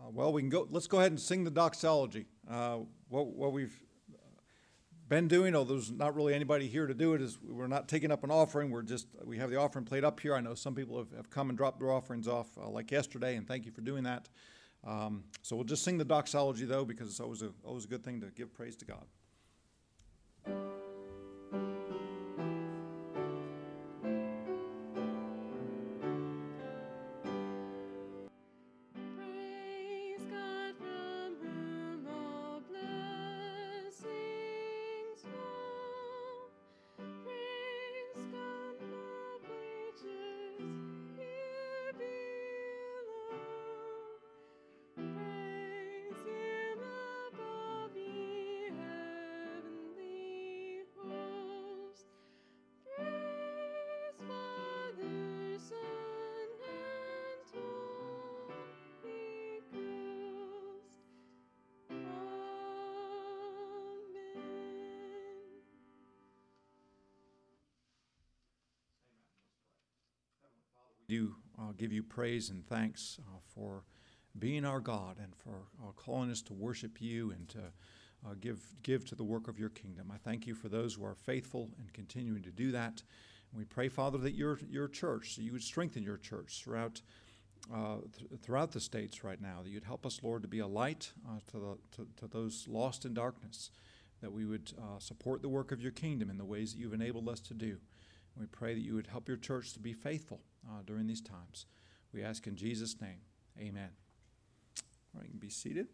Well, we can go. Let's go ahead and sing the doxology. What we've been doing, although there's not really anybody here to do it, is we're not taking up an offering. We have the offering plate up here. I know some people have come and dropped their offerings off like yesterday, and thank you for doing that. So we'll just sing the doxology though, because it's always a good thing to give praise to God. Do give you praise and thanks for being our God and for calling us to worship you and to give to the work of your kingdom. I thank you for those who are faithful and continuing to do that. And we pray, Father, that your church, that you would strengthen your church throughout the states right now, that you'd help us, Lord, to be a light to those lost in darkness, that we would support the work of your kingdom in the ways that you've enabled us to do. We pray that you would help your church to be faithful during these times. We ask in Jesus' name, amen. All right, you can be seated.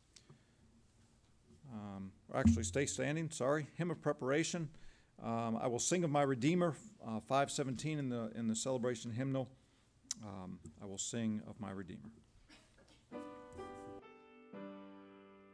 Actually, stay standing, sorry. Hymn of preparation. I will sing of my Redeemer, 517 in the celebration hymnal. I will sing of my Redeemer.